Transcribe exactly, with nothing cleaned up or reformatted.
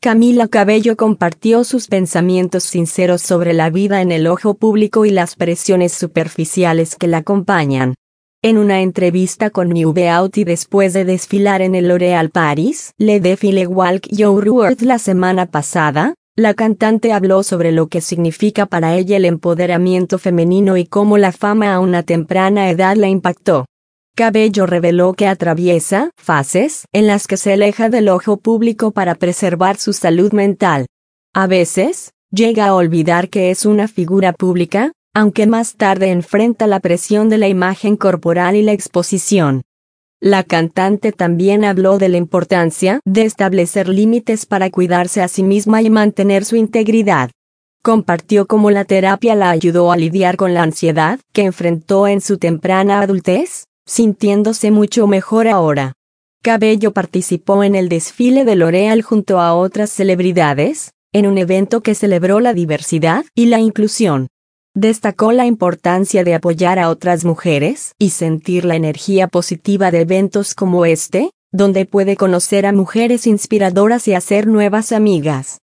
Camila Cabello compartió sus pensamientos sinceros sobre la vida en el ojo público y las presiones superficiales que la acompañan. En una entrevista con New Beauty después de desfilar en el L'Oréal Paris Le Défilé Walk Your World la semana pasada, la cantante habló sobre lo que significa para ella el empoderamiento femenino y cómo la fama a una temprana edad la impactó. Cabello reveló que atraviesa fases en las que se aleja del ojo público para preservar su salud mental. A veces, llega a olvidar que es una figura pública, aunque más tarde enfrenta la presión de la imagen corporal y la exposición. La cantante también habló de la importancia de establecer límites para cuidarse a sí misma y mantener su integridad. Compartió cómo la terapia la ayudó a lidiar con la ansiedad que enfrentó en su temprana adultez, sintiéndose mucho mejor ahora. Cabello participó en el desfile de L'Oréal junto a otras celebridades, en un evento que celebró la diversidad y la inclusión. Destacó la importancia de apoyar a otras mujeres y sentir la energía positiva de eventos como este, donde puede conocer a mujeres inspiradoras y hacer nuevas amigas.